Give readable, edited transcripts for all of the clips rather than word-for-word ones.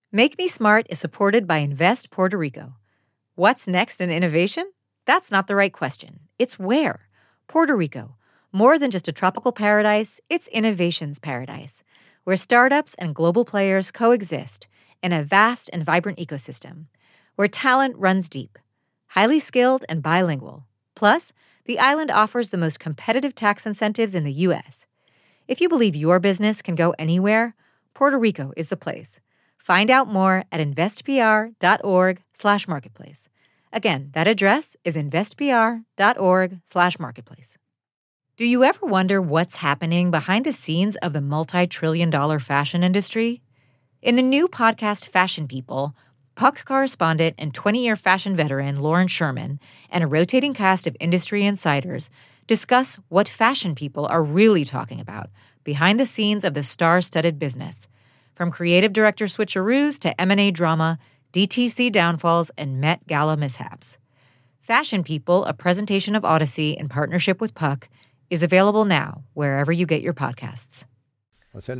Make Me Smart is supported by Invest Puerto Rico. What's next in innovation? That's not the right question. It's where. Puerto Rico. More than just a tropical paradise, it's innovation's paradise, where startups and global players coexist in a vast and vibrant ecosystem, where talent runs deep, highly skilled and bilingual. Plus, the island offers the most competitive tax incentives in the U.S. If you believe your business can go anywhere, Puerto Rico is the place. Find out more at investpr.org/marketplace. Again, that address is investpr.org/marketplace. Do you ever wonder what's happening behind the scenes of the multi-trillion-dollar fashion industry? In the new podcast Fashion People, Puck correspondent and 20-year fashion veteran Lauren Sherman and a rotating cast of industry insiders discuss what fashion people are really talking about behind the scenes of the star-studded business, from creative director switcheroos to M&A drama, DTC downfalls, and Met Gala mishaps. Fashion People, a presentation of Odyssey in partnership with Puck, is available now wherever you get your podcasts. Let's hit it.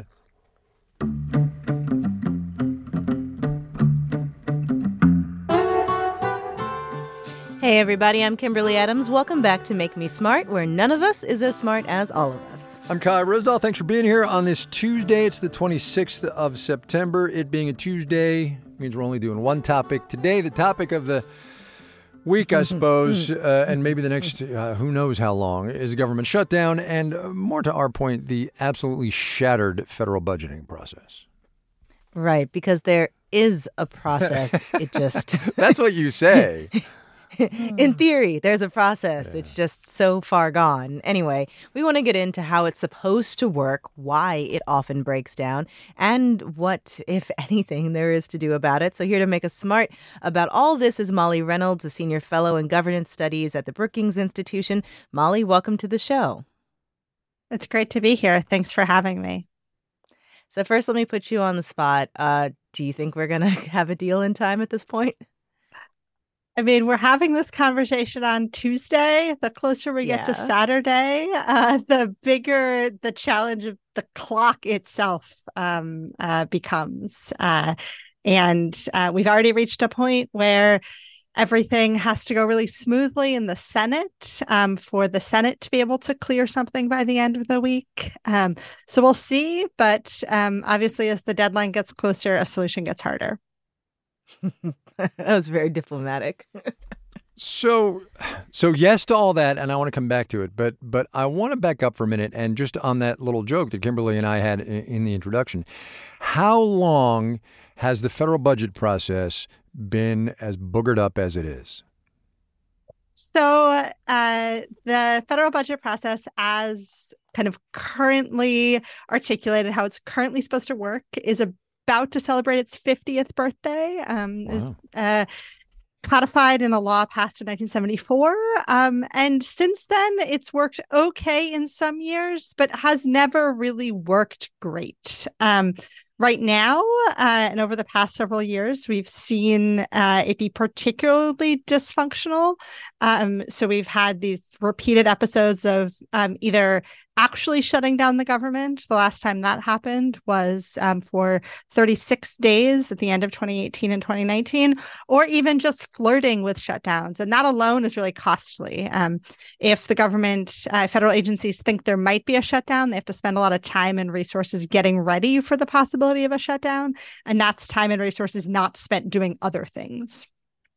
Hey everybody, I'm Kimberly Adams. Welcome back to Make Me Smart, where none of us is as smart as all of us. I'm Kai Rosedal. Thanks for being here on this Tuesday. It's the 26th of September. It being a Tuesday means we're only doing one topic. Today, the topic of the week, I suppose, and maybe the next who knows how long, is government shutdown and, more to our point, the absolutely shattered federal budgeting process. Right, because there is a process. It just... That's what you say. In theory, there's a process. Yeah. It's just so far gone. Anyway, we want to get into how it's supposed to work, why it often breaks down, and what, if anything, there is to do about it. So here to make us smart about all this is Molly Reynolds, a senior fellow in governance studies at the Brookings Institution. Molly, welcome to the show. It's great to be here. Thanks for having me. So first, let me put you on the spot. Do you think we're going to have a deal in time at this point? I mean, we're having this conversation on Tuesday. The closer we get to Saturday, the bigger the challenge of the clock itself becomes. And we've already reached a point where everything has to go really smoothly in the Senate for the Senate to be able to clear something by the end of the week. So we'll see. But obviously, as the deadline gets closer, a solution gets harder. That was very diplomatic. So yes to all that, and I want to come back to it, but I want to back up for a minute and just on that little joke that Kimberly and I had in the introduction. How long has the federal budget process been as boogered up as it is? So the federal budget process, as kind of currently articulated, how it's currently supposed to work, is about to celebrate its 50th birthday. Is codified in a law passed in 1974. And since then, it's worked okay in some years, but has never really worked great. Right now, and over the past several years, we've seen it be particularly dysfunctional. So we've had these repeated episodes of either actually shutting down the government. The last time that happened was for 36 days at the end of 2018 and 2019, or even just flirting with shutdowns. And that alone is really costly. If the government, federal agencies think there might be a shutdown, they have to spend a lot of time and resources getting ready for the possibility of a shutdown. And that's time and resources not spent doing other things.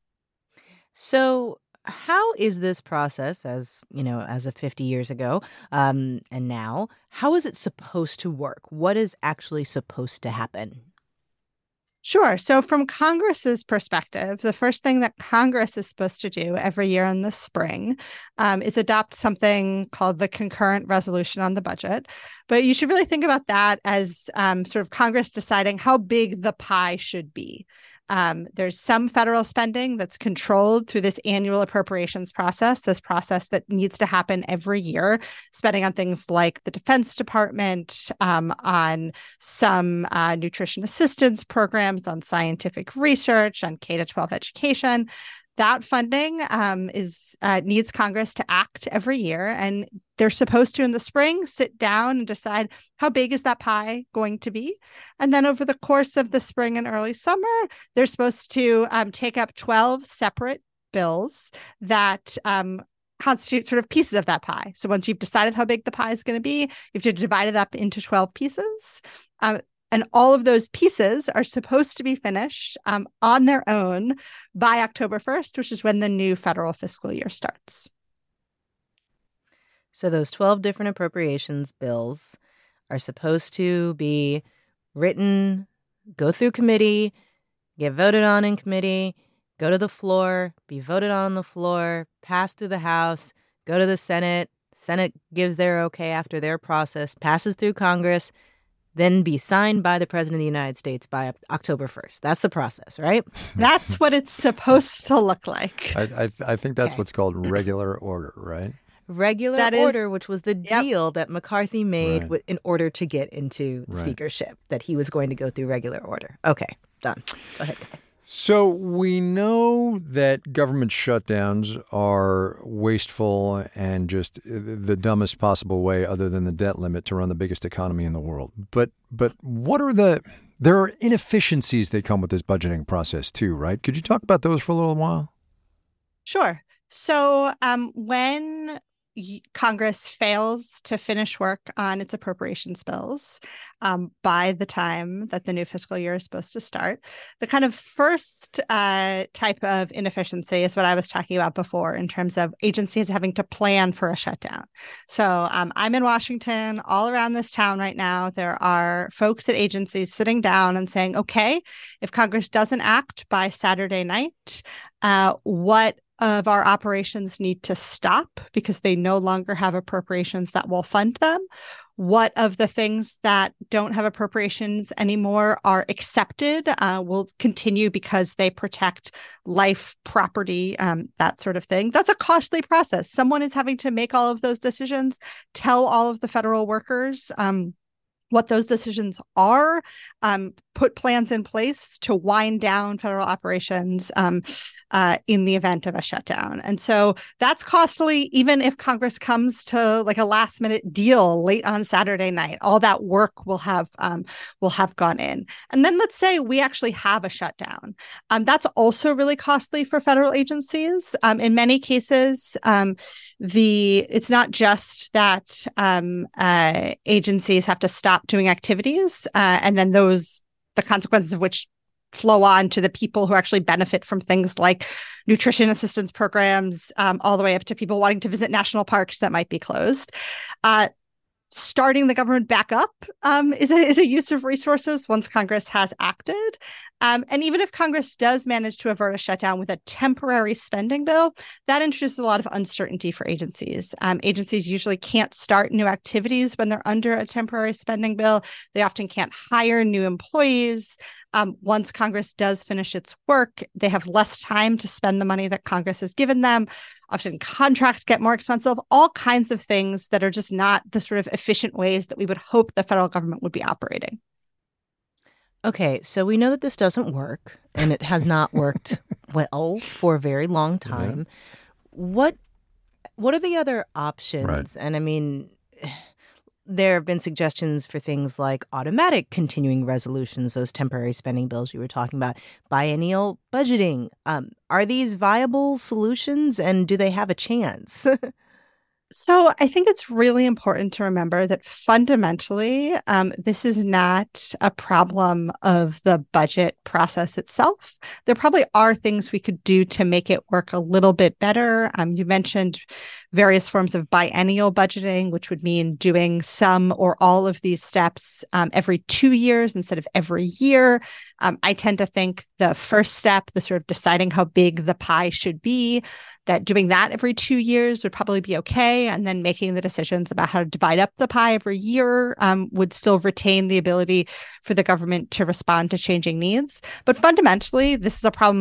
So how is this process, as of 50 years ago and now, how is it supposed to work? What is actually supposed to happen? Sure. So from Congress's perspective, the first thing that Congress is supposed to do every year in the spring is adopt something called the concurrent resolution on the budget. But you should really think about that as sort of Congress deciding how big the pie should be. There's some federal spending that's controlled through this annual appropriations process, this process that needs to happen every year, spending on things like the Defense Department, on some nutrition assistance programs, on scientific research, on K-12 education. That funding needs Congress to act every year, and they're supposed to, in the spring, sit down and decide how big is that pie going to be. And then over the course of the spring and early summer, they're supposed to take up 12 separate bills that constitute sort of pieces of that pie. So once you've decided how big the pie is going to be, you have to divide it up into 12 pieces. And all of those pieces are supposed to be finished on their own by October 1st, which is when the new federal fiscal year starts. So those 12 different appropriations bills are supposed to be written, go through committee, get voted on in committee, go to the floor, be voted on the floor, pass through the House, go to the Senate. Senate gives their okay after their process, passes through Congress, then be signed by the President of the United States by October 1st. That's the process, right? That's what it's supposed to look like. I think that's what's called regular order, right? Regular order, which was the deal that McCarthy made in order to get into speakership, that he was going to go through regular order. Okay, done. Go ahead. So we know that government shutdowns are wasteful and just the dumbest possible way, other than the debt limit, to run the biggest economy in the world. But what are there are inefficiencies that come with this budgeting process too, right? Could you talk about those for a little while? Sure. So when Congress fails to finish work on its appropriations bills by the time that the new fiscal year is supposed to start, the kind of first type of inefficiency is what I was talking about before in terms of agencies having to plan for a shutdown. So I'm in Washington. All around this town right now, there are folks at agencies sitting down and saying, okay, if Congress doesn't act by Saturday night, what of our operations need to stop because they no longer have appropriations that will fund them? What of the things that don't have appropriations anymore are accepted, will continue because they protect life, property, that sort of thing? That's a costly process. Someone is having to make all of those decisions, tell all of the federal workers what those decisions are, put plans in place to wind down federal operations in the event of a shutdown. And so that's costly, even if Congress comes to like a last minute deal late on Saturday night. All that work will have gone in. And then let's say we actually have a shutdown. That's also really costly for federal agencies. In many cases, it's not just that agencies have to stop doing activities, and then the consequences of which flow on to the people who actually benefit from things like nutrition assistance programs, all the way up to people wanting to visit national parks that might be closed. Starting the government back up is a use of resources once Congress has acted. And even if Congress does manage to avert a shutdown with a temporary spending bill, that introduces a lot of uncertainty for agencies. Agencies usually can't start new activities when they're under a temporary spending bill. They often can't hire new employees. Once Congress does finish its work, they have less time to spend the money that Congress has given them. Often contracts get more expensive, all kinds of things that are just not the sort of efficient ways that we would hope the federal government would be operating. Okay, so we know that this doesn't work, and it has not worked well for a very long time. Yeah. What are the other options? Right. And I mean, there have been suggestions for things like automatic continuing resolutions, those temporary spending bills you were talking about, biennial budgeting. Are these viable solutions, and do they have a chance? So I think it's really important to remember that fundamentally, this is not a problem of the budget process itself. There probably are things we could do to make it work a little bit better. You mentioned various forms of biennial budgeting, which would mean doing some or all of these steps every 2 years instead of every year. I tend to think the first step, the sort of deciding how big the pie should be, that doing that every 2 years would probably be okay. And then making the decisions about how to divide up the pie every year would still retain the ability for the government to respond to changing needs. But fundamentally, this is a problem of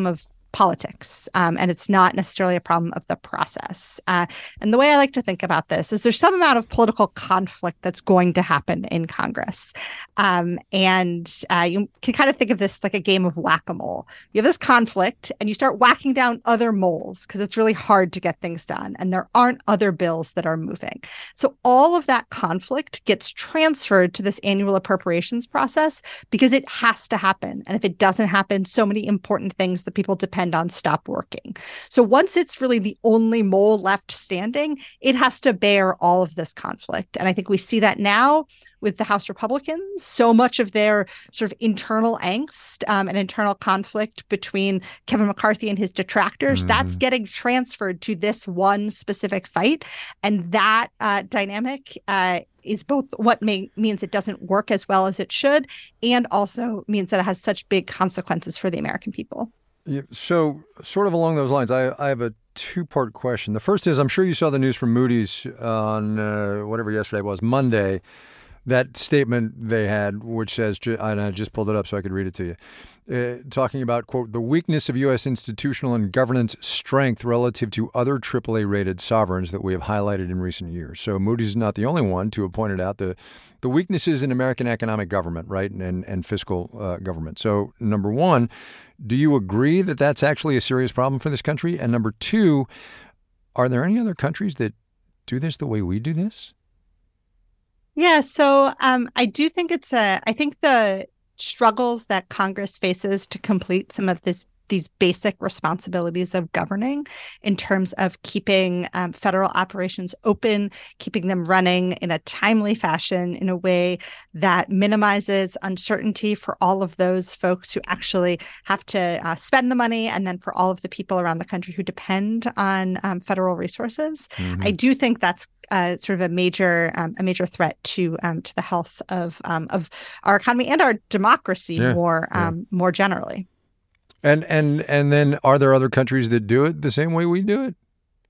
politics, and it's not necessarily a problem of the process. And the way I like to think about this is there's some amount of political conflict that's going to happen in Congress. And you can kind of think of this like a game of whack-a-mole. You have this conflict and you start whacking down other moles because it's really hard to get things done. And there aren't other bills that are moving. So all of that conflict gets transferred to this annual appropriations process because it has to happen. And if it doesn't happen, so many important things that people depend on stop working. So once it's really the only mole left standing, it has to bear all of this conflict. And I think we see that now with the House Republicans. So much of their sort of internal angst and internal conflict between Kevin McCarthy and his detractors, that's getting transferred to this one specific fight. And that dynamic is both what means it doesn't work as well as it should, and also means that it has such big consequences for the American people. Yeah, so sort of along those lines, I have a two-part question. The first is, I'm sure you saw the news from Moody's on whatever yesterday was, Monday, that statement they had, which says, and I just pulled it up so I could read it to you, talking about, quote, the weakness of U.S. institutional and governance strength relative to other AAA-rated sovereigns that we have highlighted in recent years. So Moody's is not the only one to have pointed out the weaknesses in American economic government, right, and fiscal government. So number one, do you agree that that's actually a serious problem for this country? And number two, are there any other countries that do this the way we do this? Yeah, so I do think I think the struggles that Congress faces to complete some of these basic responsibilities of governing in terms of keeping federal operations open, keeping them running in a timely fashion in a way that minimizes uncertainty for all of those folks who actually have to spend the money, and then for all of the people around the country who depend on federal resources. I do think that's sort of a major threat to the health of our economy and our democracy more generally. And then are there other countries that do it the same way we do it?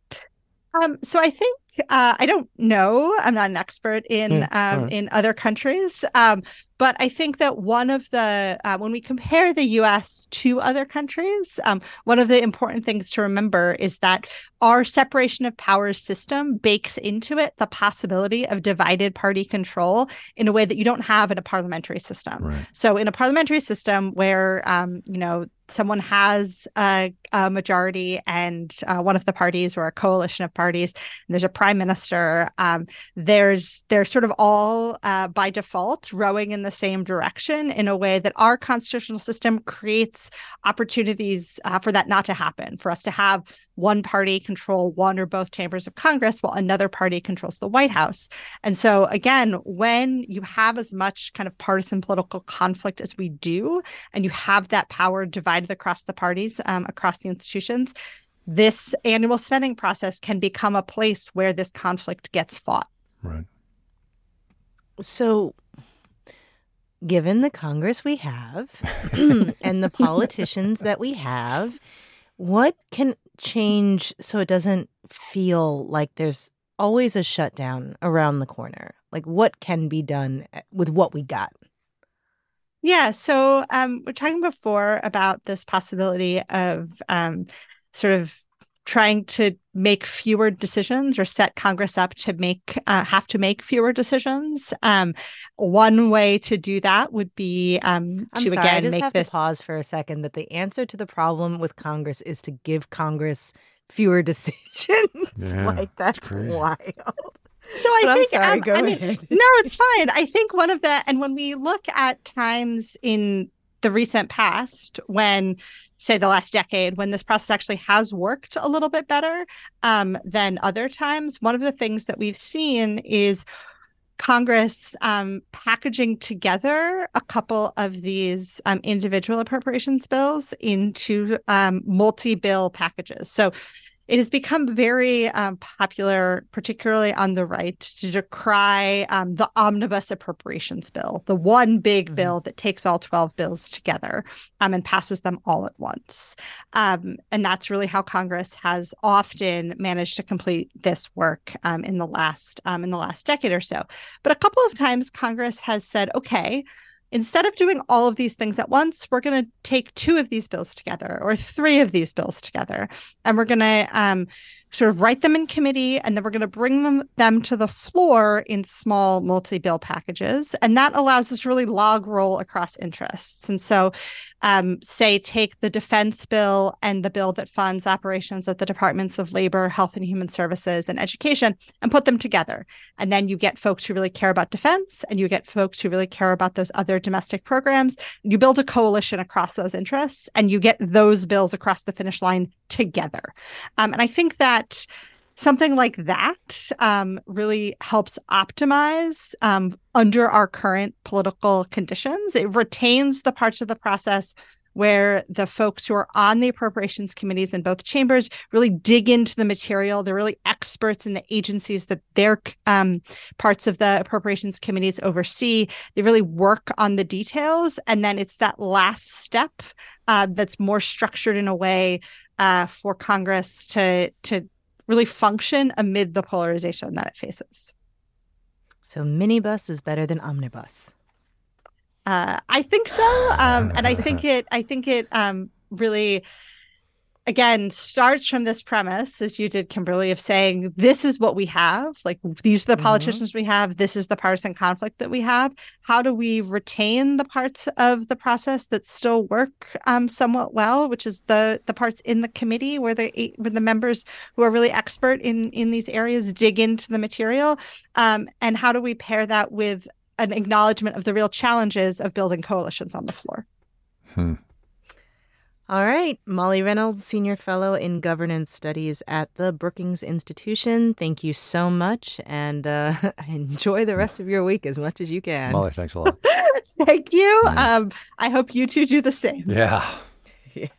So I think I don't know. I'm not an expert in other countries, but I think that one of the when we compare the U.S. to other countries, one of the important things to remember is that our separation of powers system bakes into it the possibility of divided party control in a way that you don't have in a parliamentary system. Right. So in a parliamentary system where someone has a majority and one of the parties or a coalition of parties, and there's a prime minister, they're sort of all by default rowing in the same direction in a way that our constitutional system creates opportunities for that not to happen, for us to have one party control one or both chambers of Congress while another party controls the White House. And so again, when you have as much kind of partisan political conflict as we do, and you have that power divided across the parties, across the institutions, this annual spending process can become a place where this conflict gets fought. Right. So given the Congress we have and the politicians that we have, what can change so it doesn't feel like there's always a shutdown around the corner? Like, what can be done with what we got? Yeah, so we're talking before about this possibility of sort of trying to make fewer decisions or set Congress up to have to make fewer decisions. One way to do that would be I just have to pause for a second. That the answer to the problem with Congress is to give Congress fewer decisions. Yeah, like that's crazy. Wild. So I think, go ahead. No, it's fine. I think one of the, and when we look at times in the recent past, when, say, the last decade, when this process actually has worked a little bit better than other times, one of the things that we've seen is Congress packaging together a couple of these individual appropriations bills into multi-bill packages. So it has become very popular, particularly on the right, to decry the omnibus appropriations bill, the one big bill that takes all 12 bills together and passes them all at once. And that's really how Congress has often managed to complete this work in the last decade or so. But a couple of times Congress has said, okay, instead of doing all of these things at once, we're going to take 2 of these bills together or 3 of these bills together, and we're going to sort of write them in committee, and then we're going to bring them to the floor in small multi-bill packages. And that allows us to really log roll across interests. And so say take the defense bill and the bill that funds operations at the Departments of Labor, Health and Human Services, and Education, and put them together. And then you get folks who really care about defense, and you get folks who really care about those other domestic programs. You build a coalition across those interests, and you get those bills across the finish line together. And I think that something like that really helps optimize under our current political conditions. It retains the parts of the process where the folks who are on the appropriations committees in both chambers really dig into the material. They're really experts in the agencies that their parts of the appropriations committees oversee. They really work on the details. And then it's that last step that's more structured in a way for Congress to really function amid the polarization that it faces. So minibus is better than omnibus. I think so, and I think it really, again, starts from this premise, as you did, Kimberly, of saying this is what we have. Like, these are the politicians we have. This is the partisan conflict that we have. How do we retain the parts of the process that still work somewhat well, which is the parts in the committee where the members who are really expert in these areas dig into the material, and how do we pair that with an acknowledgement of the real challenges of building coalitions on the floor? All right. Molly Reynolds, Senior Fellow in Governance Studies at the Brookings Institution. Thank you so much, and enjoy the rest of your week as much as you can. Molly, thanks a lot. Thank you. I hope you two do the same. Yeah. Yes.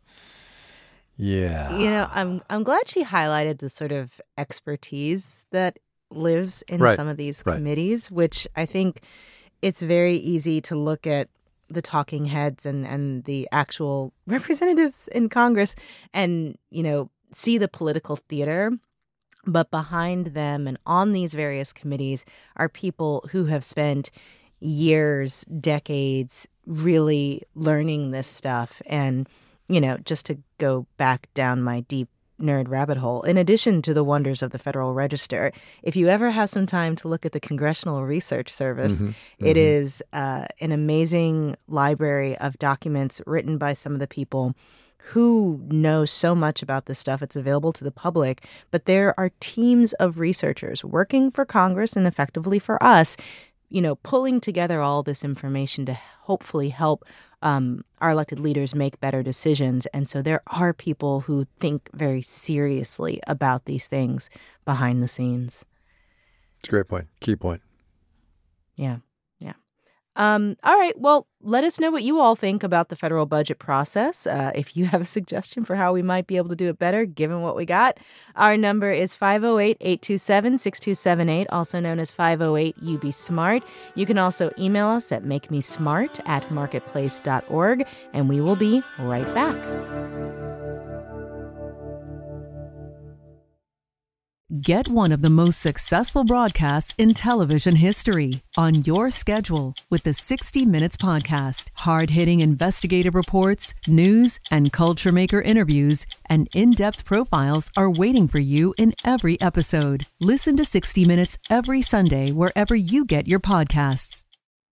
Yeah. You know, I'm glad she highlighted the sort of expertise that lives in some of these committees, which I think it's very easy to look at the talking heads and the actual representatives in Congress and, you know, see the political theater. But behind them and on these various committees are people who have spent years, decades really learning this stuff. And, you know, just to go back down my deep nerd rabbit hole, in addition to the wonders of the Federal Register, if you ever have some time to look at the Congressional Research Service, it is an amazing library of documents written by some of the people who know so much about this stuff. It's available to the public, but there are teams of researchers working for Congress and effectively for us, you know, pulling together all this information to hopefully help our elected leaders make better decisions. And so there are people who think very seriously about these things behind the scenes. It's a great point. Key point. Yeah. All right. Well, let us know what you all think about the federal budget process. If you have a suggestion for how we might be able to do it better, given what we got, our number is 508-827-6278, also known as 508-UB-SMART. You can also email us at makemesmart@marketplace.org, and we will be right back. Get one of the most successful broadcasts in television history on your schedule with the 60 Minutes Podcast. Hard-hitting investigative reports, news, and culture maker interviews, and in-depth profiles are waiting for you in every episode. Listen to 60 Minutes every Sunday wherever you get your podcasts.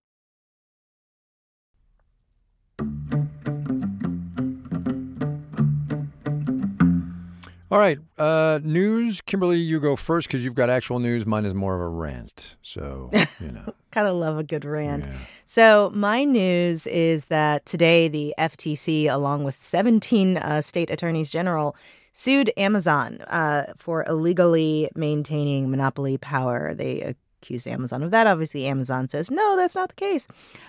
All right. News. Kimberly, you go first because you've got actual news. Mine is more of a rant. So, you know. Kind of love a good rant. Yeah. So my news is that today the FTC, along with 17 state attorneys general, sued Amazon for illegally maintaining monopoly power. They accused Amazon of that. Obviously, Amazon says, no, that's not the case.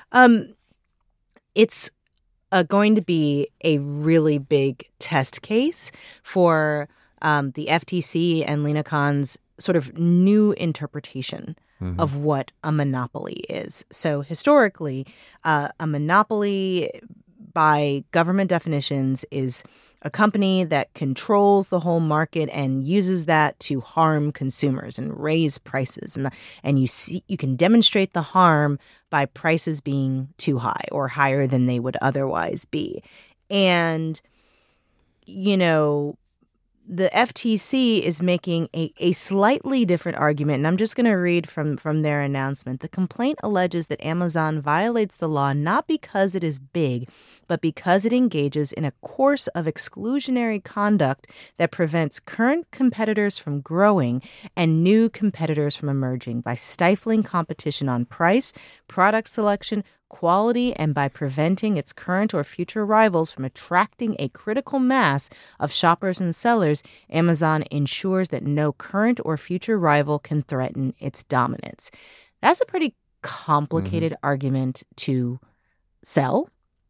It's going to be a really big test case for the FTC and Lina Khan's sort of new interpretation of what a monopoly is. So historically, a monopoly by government definitions, is a company that controls the whole market and uses that to harm consumers and raise prices. And you can demonstrate the harm by prices being too high or higher than they would otherwise be. And, you know, the FTC is making a slightly different argument, and I'm just going to read from their announcement. The complaint alleges that Amazon violates the law not because it is big, but because it engages in a course of exclusionary conduct that prevents current competitors from growing and new competitors from emerging by stifling competition on price, product selection, quality, and by preventing its current or future rivals from attracting a critical mass of shoppers and sellers. Amazon ensures that no current or future rival can threaten its dominance. That's a pretty complicated argument to sell.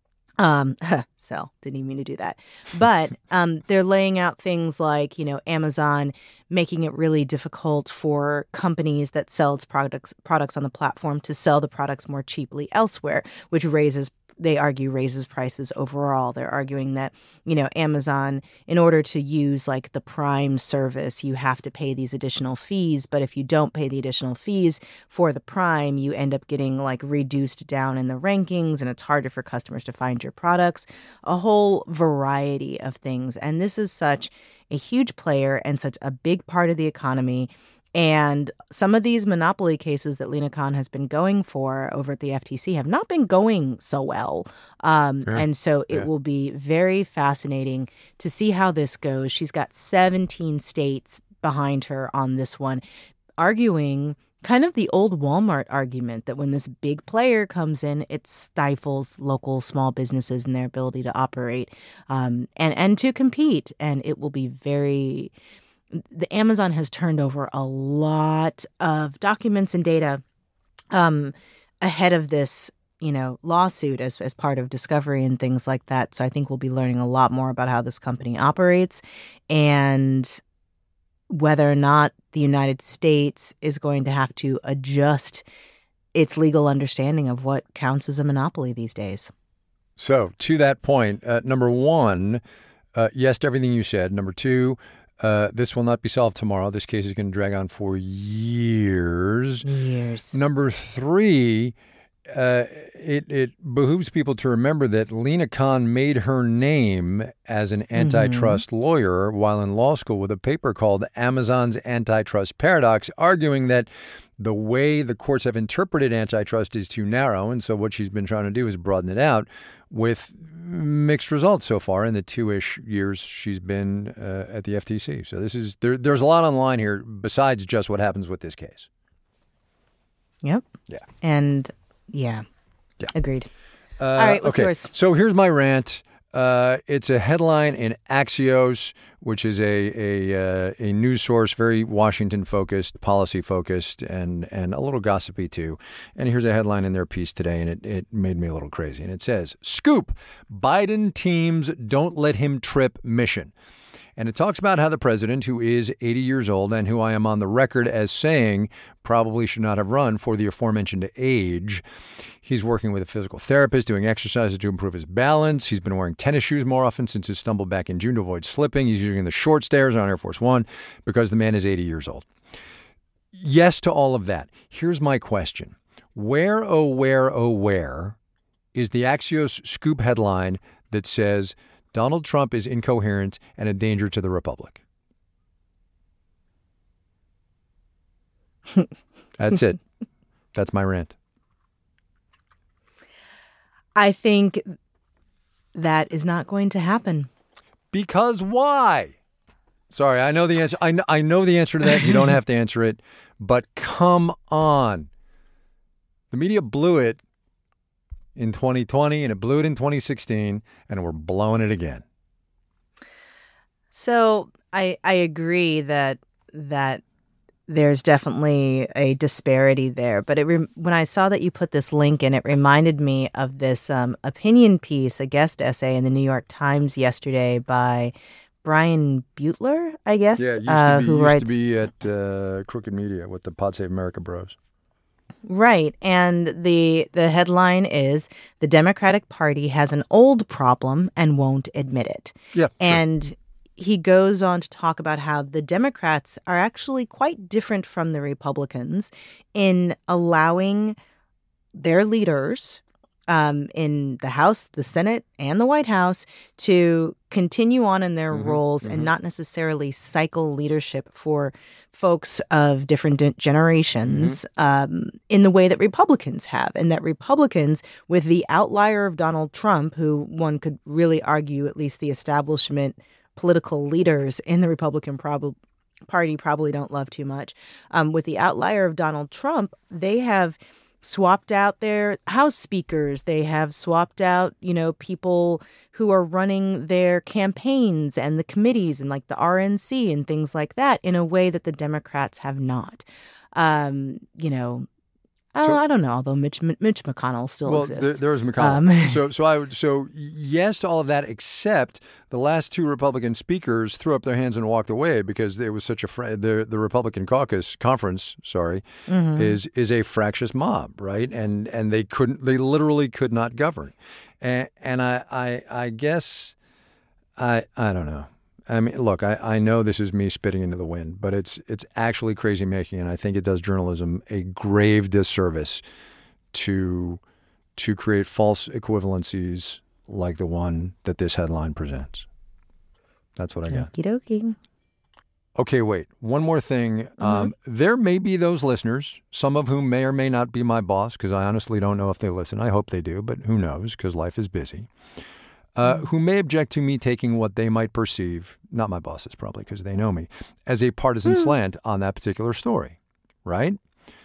Didn't even mean to do that. But they're laying out things like, you know, Amazon making it really difficult for companies that sell its products on the platform to sell the products more cheaply elsewhere, which they argue raises prices overall. They're arguing that, you know, Amazon, in order to use like the Prime service, you have to pay these additional fees. But if you don't pay the additional fees for the Prime, you end up getting like reduced down in the rankings, and it's harder for customers to find your products. A whole variety of things. And this is such a huge player and such a big part of the economy. And some of these monopoly cases that Lina Khan has been going for over at the FTC have not been going so well. And so it will be very fascinating to see how this goes. She's got 17 states behind her on this one, arguing kind of the old Walmart argument that when this big player comes in, it stifles local small businesses and their ability to operate and to compete. And it will be the Amazon has turned over a lot of documents and data ahead of this, you know, lawsuit as part of discovery and things like that. So I think we'll be learning a lot more about how this company operates and whether or not the United States is going to have to adjust its legal understanding of what counts as a monopoly these days. So to that point, number one, yes to everything you said. Number two, this will not be solved tomorrow. This case is going to drag on for years. Number three, it behooves people to remember that Lina Khan made her name as an antitrust lawyer while in law school with a paper called Amazon's Antitrust Paradox, arguing that the way the courts have interpreted antitrust is too narrow. And so what she's been trying to do is broaden it out, with mixed results so far in the 2-ish years she's been at the FTC. So there's a lot on the line here besides just what happens with this case. Yep. Yeah. And yeah. Agreed. All right, what's yours? So here's my rant. It's a headline in Axios, which is a news source, very Washington-focused, policy-focused, and a little gossipy, too. And here's a headline in their piece today, and it made me a little crazy. And it says, "Scoop, Biden team's Don't Let Him Trip mission." And it talks about how the president, who is 80 years old and who I am on the record as saying probably should not have run for the aforementioned age, he's working with a physical therapist, doing exercises to improve his balance. He's been wearing tennis shoes more often since his stumble back in June to avoid slipping. He's using the short stairs on Air Force One because the man is 80 years old. Yes to all of that. Here's my question. Where, oh, where is the Axios scoop headline that says Donald Trump is incoherent and a danger to the Republic? That's it. That's my rant. I think that is not going to happen. Because why? Sorry, I know the answer. I know the answer to that. You don't have to answer it. But come on. The media blew it in 2020, and it blew it in 2016, and we're blowing it again. So I agree that there's definitely a disparity there. But when I saw that you put this link in, it reminded me of this opinion piece, a guest essay in the New York Times yesterday by Brian Butler, I guess. Yeah, used to be at Crooked Media with the Pod Save America bros. Right. And the headline is the Democratic Party has an old problem and won't admit it. Yeah. And he goes on to talk about how the Democrats are actually quite different from the Republicans in allowing their leaders in the House, the Senate, and the White House to continue on in their roles and not necessarily cycle leadership for folks of different generations in the way that Republicans have. And that Republicans, with the outlier of Donald Trump, who one could really argue at least the establishment political leaders in the Republican Party probably don't love too much. With the outlier of Donald Trump, they have swapped out their House speakers. They have swapped out, people who are running their campaigns and the committees and like the RNC and things like that in a way that the Democrats have not. I don't know, although Mitch McConnell still exists. There is McConnell. So yes to all of that, except the last two Republican speakers threw up their hands and walked away because it was such the Republican caucus conference, is a fractious mob, right? And they literally could not govern. And I guess I don't know. I mean, look, I know this is me spitting into the wind, but it's actually crazy making, and I think it does journalism a grave disservice to create false equivalencies like the one that this headline presents. That's what I got. Okie dokie. Okay, wait. One more thing. There may be those listeners, some of whom may or may not be my boss, because I honestly don't know if they listen. I hope they do, but who knows, because life is busy. Who may object to me taking what they might perceive, not my bosses probably because they know me, as a partisan slant on that particular story, right?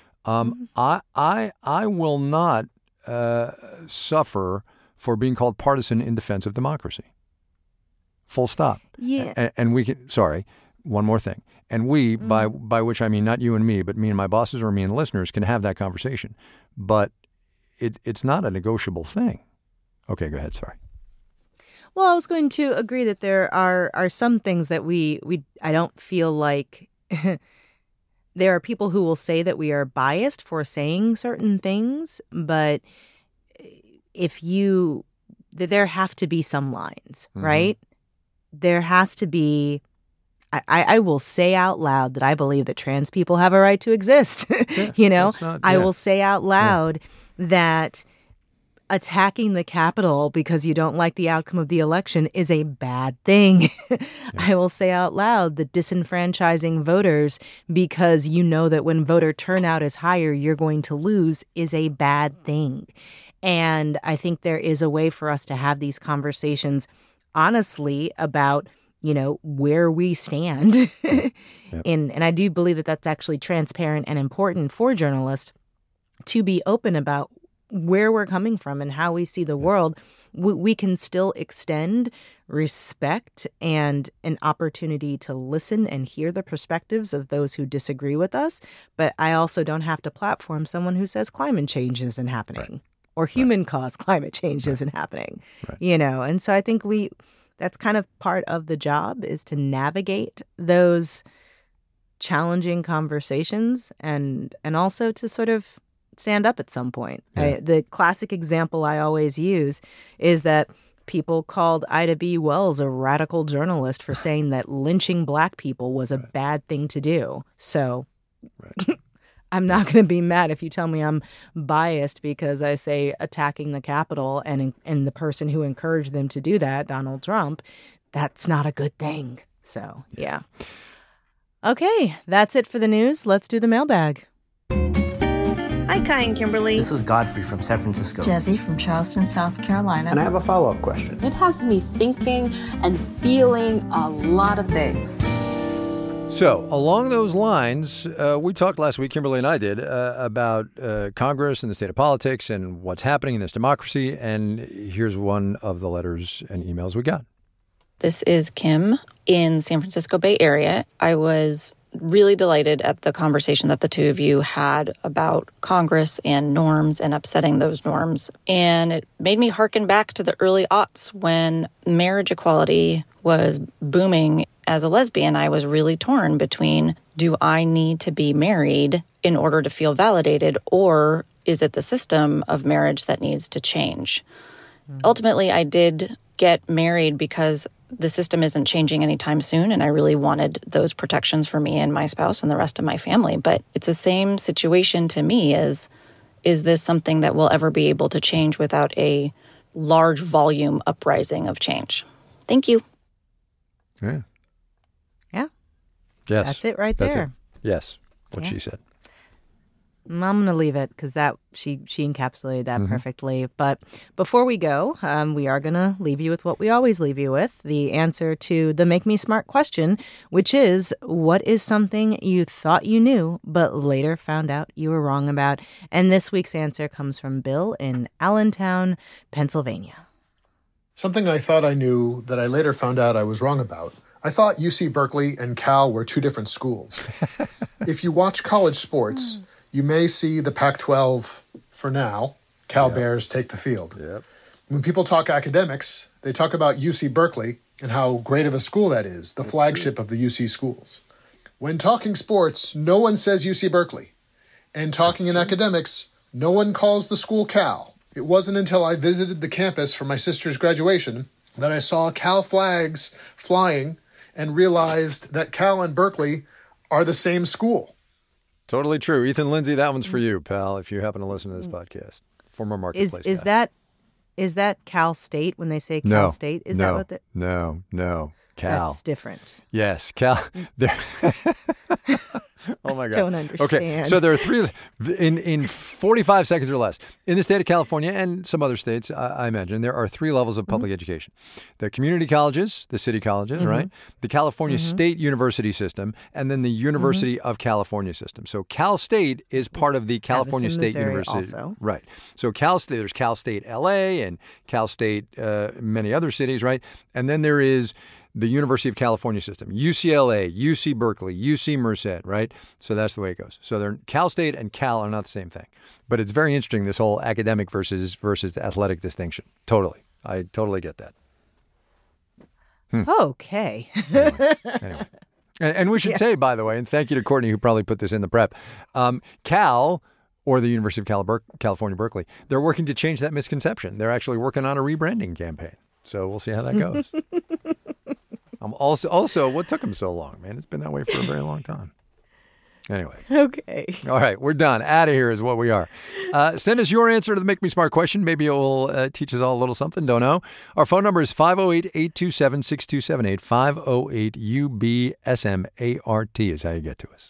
I will not suffer for being called partisan in defense of democracy. Full stop. Yeah. And we can, one more thing. And we, by which I mean not you and me, but me and my bosses or me and the listeners can have that conversation. But it's not a negotiable thing. Okay, go ahead. Sorry. Well, I was going to agree that there are some things that I don't feel like there are people who will say that we are biased for saying certain things, but there have to be some lines, right? There has to be, I will say out loud that I believe that trans people have a right to exist. I will say out loud that attacking the Capitol because you don't like the outcome of the election is a bad thing. I will say out loud that disenfranchising voters because you know that when voter turnout is higher, you're going to lose is a bad thing. And I think there is a way for us to have these conversations honestly about, where we stand. And I do believe that that's actually transparent and important for journalists to be open about where we're coming from and how we see the world. We can still extend respect and an opportunity to listen and hear the perspectives of those who disagree with us. But I also don't have to platform someone who says climate change isn't happening or human-caused climate change isn't happening, And so I think that's kind of part of the job is to navigate those challenging conversations and also to sort of stand up at some point. The classic example I always use is that people called Ida B. Wells a radical journalist for saying that lynching black people was a bad thing to do. So I'm not going to be mad if you tell me I'm biased because I say attacking the Capitol and the person who encouraged them to do that, Donald Trump, that's not a good thing. So, yeah. Okay, that's it for the news. Let's do the mailbag. Hi, Kai and Kimberly. This is Godfrey from San Francisco. Jesse from Charleston, South Carolina. And I have a follow-up question. It has me thinking and feeling a lot of things. So along those lines, we talked last week, Kimberly and I did, about Congress and the state of politics and what's happening in this democracy. And here's one of the letters and emails we got. This is Kim in San Francisco Bay Area. I was really delighted at the conversation that the two of you had about Congress and norms and upsetting those norms. And it made me hearken back to the early aughts when marriage equality was booming. As a lesbian, I was really torn between do I need to be married in order to feel validated, or is it the system of marriage that needs to change? Ultimately, I did get married because the system isn't changing anytime soon, and I really wanted those protections for me and my spouse and the rest of my family. But it's the same situation to me as, is this something that will ever be able to change without a large volume uprising of change? Thank you. Yeah. Yeah. Yes. That's it right That's there. it. Yes. What she said. I'm going to leave it because she encapsulated that perfectly. But before we go, we are going to leave you with what we always leave you with, the answer to the Make Me Smart question, which is, what is something you thought you knew but later found out you were wrong about? And this week's answer comes from Bill in Allentown, Pennsylvania. Something I thought I knew that I later found out I was wrong about. I thought UC Berkeley and Cal were two different schools. If you watch college sports, you may see the Pac-12 for now. Cal Bears take the field. Yep. When people talk academics, they talk about UC Berkeley and how great of a school that is, the flagship of the UC schools. When talking sports, no one says UC Berkeley. And talking in academics, no one calls the school Cal. It wasn't until I visited the campus for my sister's graduation that I saw Cal flags flying and realized that Cal and Berkeley are the same school. Totally true. Ethan Lindsay, that one's for you, pal, if you happen to listen to this podcast. Former Marketplace guy. Is that Cal State when they say Cal No. State? Is No. that what No. Cal. That's different. Yes, Cal. Oh, my God. Don't understand. Okay, so there are three, in 45 seconds or less, in the state of California and some other states, I imagine, there are three levels of public education. The community colleges, the city colleges, right? The California State University system, and then the University of California system. So Cal State is part of the California State Missouri University. also. Right. So Cal State, there's Cal State LA and Cal State many other cities, right? And then there is the University of California system, UCLA, UC Berkeley, UC Merced, right? So that's the way it goes. So they're Cal State and Cal are not the same thing. But it's very interesting, this whole academic versus athletic distinction. Totally. I totally get that. Okay. Anyway. And we should say, by the way, and thank you to Courtney who probably put this in the prep, Cal, or the University of California, Berkeley, they're working to change that misconception. They're actually working on a rebranding campaign. So we'll see how that goes. Also, what took them so long, man? It's been that way for a very long time. Anyway. Okay. All right, we're done. Out of here is what we are. Send us your answer to the Make Me Smart question. Maybe it will teach us all a little something. Don't know. Our phone number is 508-827-6278. 508-UBSMART is how you get to us.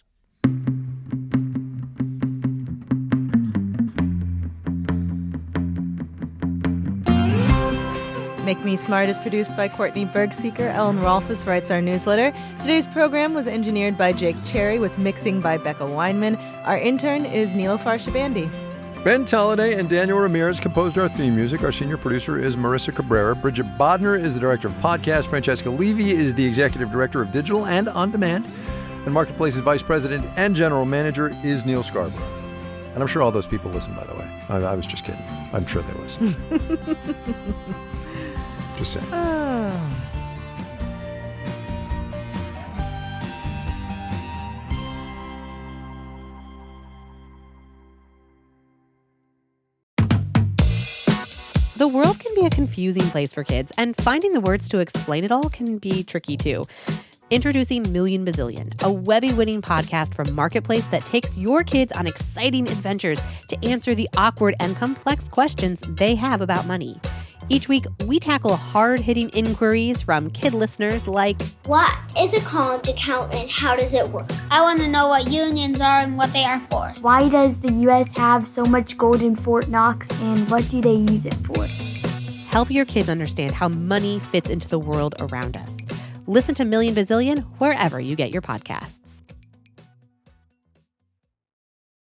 Make Me Smart is produced by Courtney Bergseeker. Ellen Rolfes writes our newsletter. Today's program was engineered by Jake Cherry with mixing by Becca Weinman. Our intern is Nilofar Shabandi. Ben Tolliday and Daniel Ramirez composed our theme music. Our senior producer is Marissa Cabrera. Bridget Bodner is the director of podcast. Francesca Levy is the executive director of digital and on demand. And Marketplace's vice president and general manager is Neil Scarborough. And I'm sure all those people listen, by the way. I was just kidding. I'm sure they listen. Just saying. The world can be a confusing place for kids, and finding the words to explain it all can be tricky too. Introducing Million Bazillion, a Webby-winning podcast from Marketplace that takes your kids on exciting adventures to answer the awkward and complex questions they have about money. Each week, we tackle hard-hitting inquiries from kid listeners like, what is a college account and how does it work? I want to know what unions are and what they are for. Why does the U.S. have so much gold in Fort Knox and what do they use it for? Help your kids understand how money fits into the world around us. Listen to Million Bazillion wherever you get your podcasts.